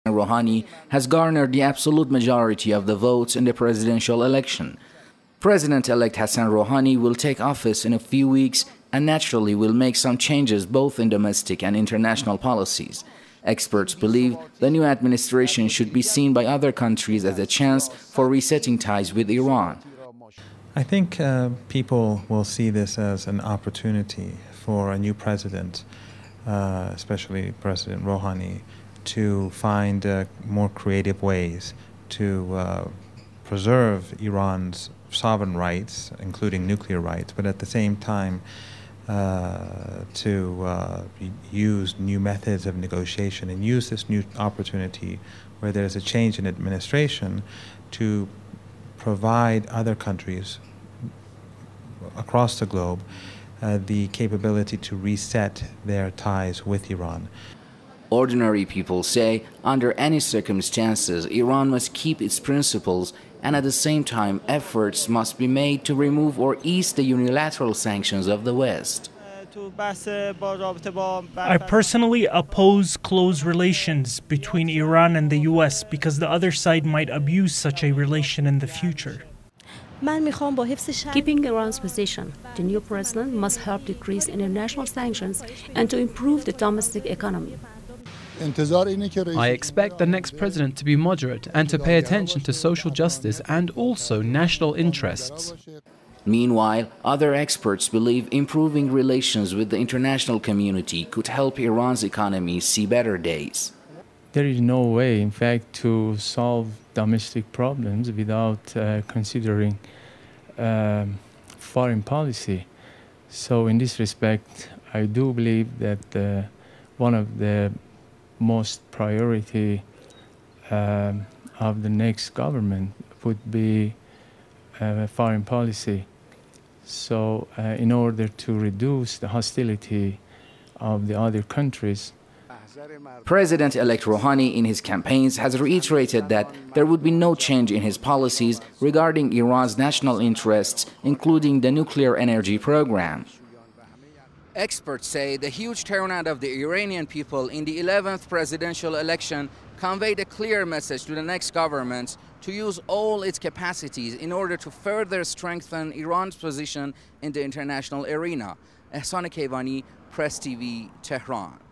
Rouhani has garnered the absolute majority of the votes in the presidential election. President-elect Hassan Rouhani will take office in a few weeks and naturally will make some changes both in domestic and international policies. Experts believe the new administration should be seen by other countries as a chance for resetting ties with Iran. I think people will see this as an opportunity for a new president, especially President Rouhani, to find more creative ways to preserve Iran's sovereign rights, including nuclear rights, but at the same time to use new methods of negotiation and use this new opportunity where there's a change in administration to provide other countries across the globe the capability to reset their ties with Iran. Ordinary people say, under any circumstances, Iran must keep its principles, and at the same time, efforts must be made to remove or ease the unilateral sanctions of the West. I personally oppose close relations between Iran and the US because the other side might abuse such a relation in the future. Keeping Iran's position, the new president must help decrease international sanctions and to improve the domestic economy. I expect the next president to be moderate and to pay attention to social justice and also national interests. Meanwhile, other experts believe improving relations with the international community could help Iran's economy see better days. There is no way, in fact, to solve domestic problems without considering foreign policy. So in this respect, I do believe that one of the most priority of the next government would be foreign policy. So in order to reduce the hostility of the other countries, President-elect Rouhani in his campaigns has reiterated that there would be no change in his policies regarding Iran's national interests, including the nuclear energy program. Experts say the huge turnout of the Iranian people in the 11th presidential election conveyed a clear message to the next government to use all its capacities in order to further strengthen Iran's position in the international arena. Ehsan Kevani, Press TV, Tehran.